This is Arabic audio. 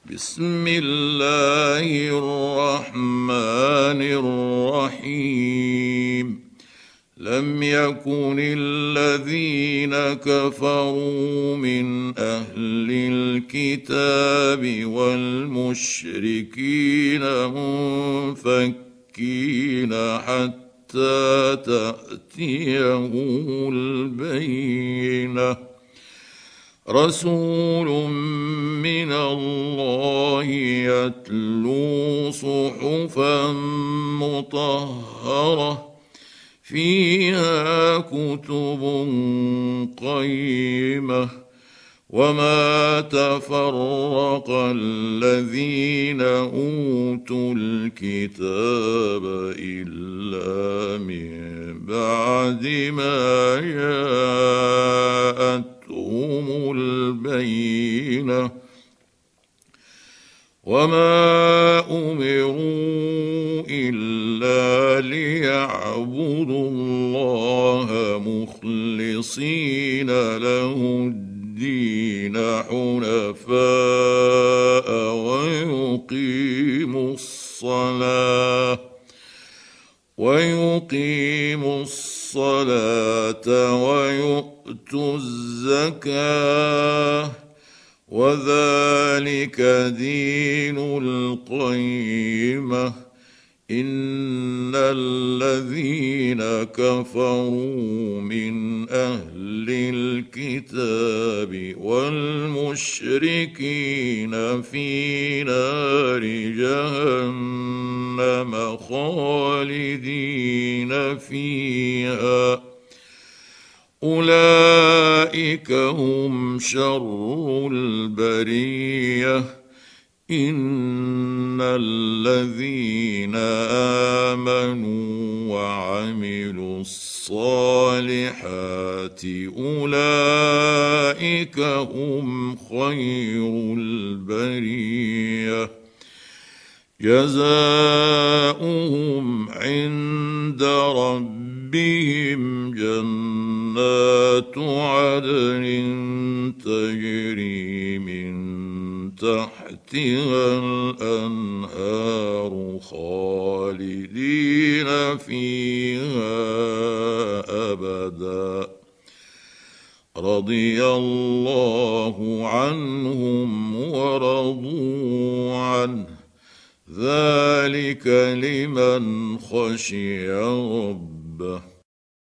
بسم الله الرحمن الرحيم. لم يكن الذين كفروا من أهل الكتاب والمشركين منفكين حتى تأتيهم البينة. رسول من الله يتلو صحفا مطهرة فيها كتب قيمة. وما تفرق الذين أوتوا الكتاب إلا من بعد ما جاءتهم البينة. وما أمروا إلا ليعبدوا الله مخلصين له الدين حنفاء ويقيموا الصلاة ويؤتوا الزكاة وذلك دين القيمة. إن الذين كفروا من أهل الكتاب والمشركين في نار جهنم خالدين فيها أولئك هم شر البرية. إن الذين آمنوا وعملوا الصالحات أولئك هم خير البرية. جزاؤهم عند ربهم جنات عدن تجري من تحتها الأنهار خالدين فيها أبدا. رضي الله عنهم ورضوا عنه ذلك لمن خشي ربه.